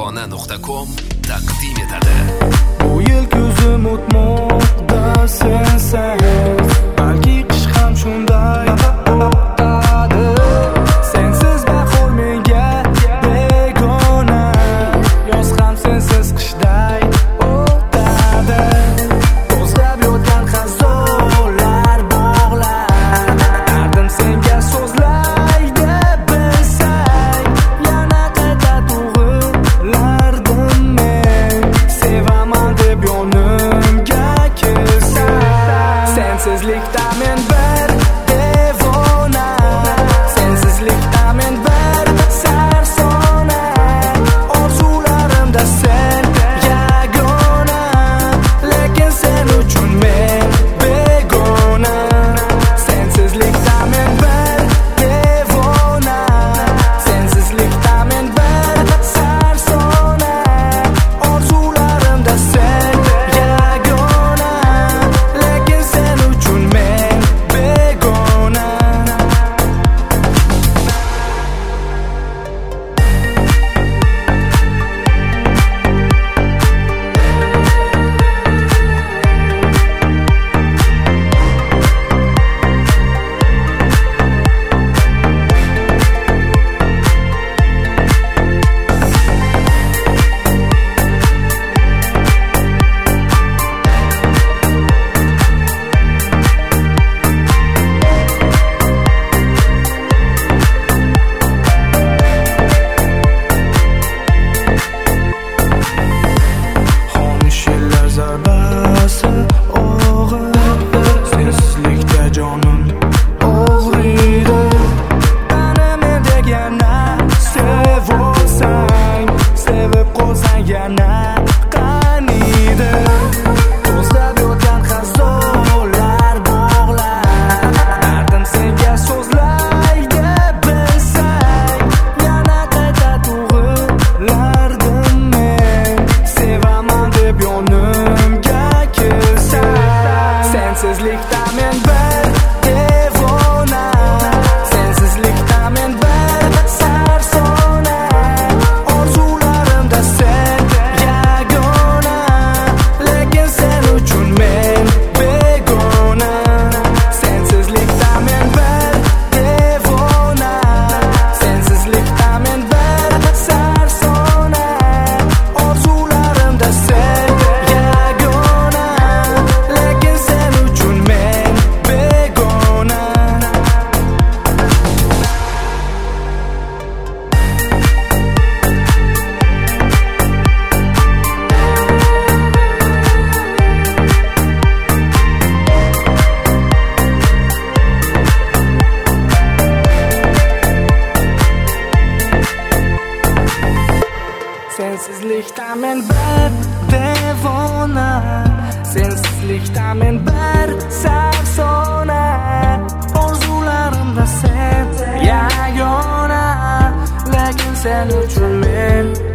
Farg'ona.com taqdim etadi. Bu yil ko'zim o'tmoqda sensiz, balki qish ham shunday o'tadi. Sensiz bahor menga begona, yoz ham sensiz qishday o'tadi. To'zlab yotgan xazonlar bog'lar, dardim senga so'zlay deb bilsang, yana qayta tug'ilardim men. Sevaman deb yonimga kelsang, sensizlikda men bir devona, sensizlikda men bir sarsona. Orzularimda sen yagona, lekin sen uchun men begona. Sensizlikda men bir devona, sensizlikda men bir sarsona. Orzularimda sen yagona, lekin sen uchun men begona. Xomush yillar zarbasi og'ir, sensizlikda jonim og'riydi. Ana mendek yana sevsang, sevib qolsang yana qaniydi. To'zlab yotgan xazonlar bog'lar, dardim senga so'zlay deb bilsang, yana qayta tug'ilardim men. Sevaman deb yonimga kelsang, sensizlikda men bir devona, sensizlikda men bir sarsona. Orzularimda sen yagona, lekin sen uchun men begona. Sensizlikda men bir devona, sensizlikda men bir sarsona. Orzularimda sen yagona, lekin sen uchun men begona. Sensizlikda men bir devona, sensizlikda men bir sarsona. Orzularimda sen yagona, lekin sen uchun men